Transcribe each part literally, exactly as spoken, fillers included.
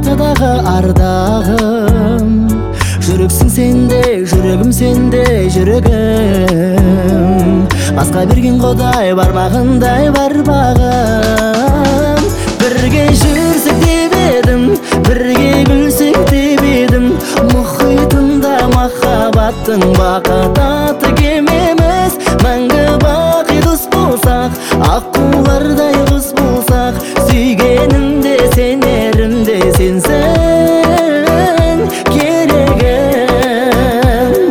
аркадагы ардагым. Жүрексің сенде, жүрегім сенде, жүрегім. Басқа берген Құдай бармағындай бар бағым. Бірге жүрсек деп едім, бірге күлсек деп едім. Мұхитында махаббаттың бақыт аты кемеміз. Мәңгі бақи дос болсақ, аққулардай құс болсақ, сүйгенімде сенерімде сенсің керегім.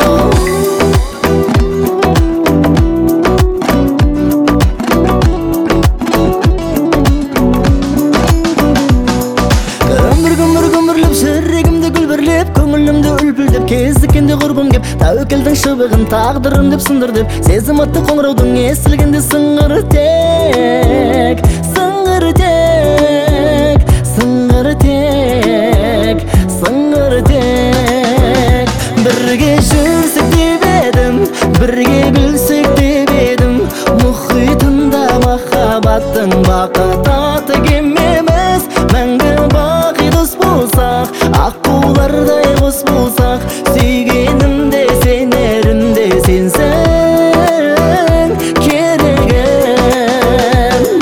Өмір күмірлеп жүрегімді гүлбірлеп, көңілімді үлпілдеп, кезіккенде құрбым кеп, тәуекелдің шыбығын тағдырым деп сындыр деп, сезім атты қоңыраудың естілгенде сыңғыр тек, сыңғыр тек, сыңғыр тек, сыңғыр тек. Бірге жүрсек деп едім, бірге күлсек деп едім. Мұхитында махаббаттың бақыт аты кемеміз. Мәңгі бақи дос болсақ, аққулардай құс болсақ, сүйгенімде сенерімде сенсің керегім.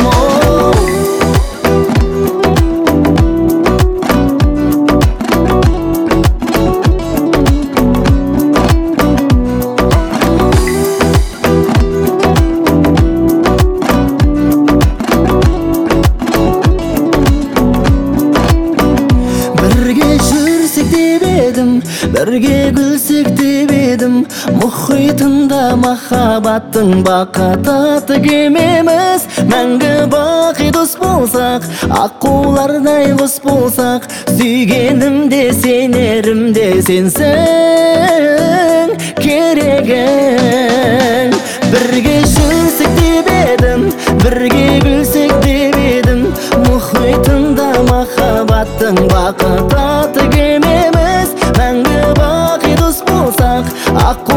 Бірге жүрсек деп едім, бірге күлсек деп едім. Мұхитында махаббаттың бақыт аты кемеміз. Мәңгі бақи дос болсақ, аққулардай құс болсақ, сүйгенімде сенерімде сенсің керегім. Бірге жүрсек деп едім, бірге күлсек деп едім. Мұхитында махаббаттың бақыт аты кемеміз. Мәңгі бақи дос болсақ, аққулардай